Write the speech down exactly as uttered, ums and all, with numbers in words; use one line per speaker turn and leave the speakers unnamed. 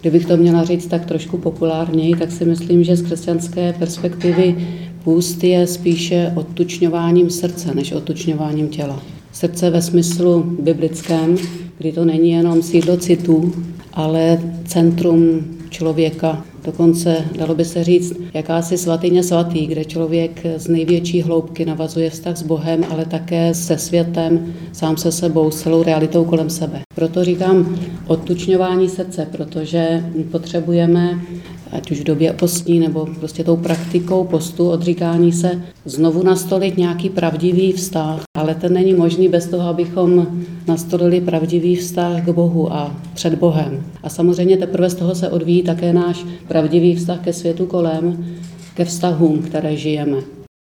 Kdybych to měla říct tak trošku populárněji, tak si myslím, že z křesťanské perspektivy půst je spíše odtučňováním srdce, než odtučňováním těla. Srdce ve smyslu biblickém, kdy to není jenom sídlo citů, ale centrum člověka. Dokonce dalo by se říct jakási svatyně svatý, kde člověk z největší hloubky navazuje vztah s Bohem, ale také se světem, sám se sebou, s celou realitou kolem sebe. Proto říkám odtučňování srdce, protože potřebujeme, ať už v době postní nebo prostě tou praktikou postu, odříkání se, znovu nastolit nějaký pravdivý vztah, ale ten není možný bez toho, abychom nastolili pravdivý vztah k Bohu a před Bohem. A samozřejmě teprve z toho se odvíjí také náš pravdivý vztah ke světu kolem, ke vztahům, které žijeme.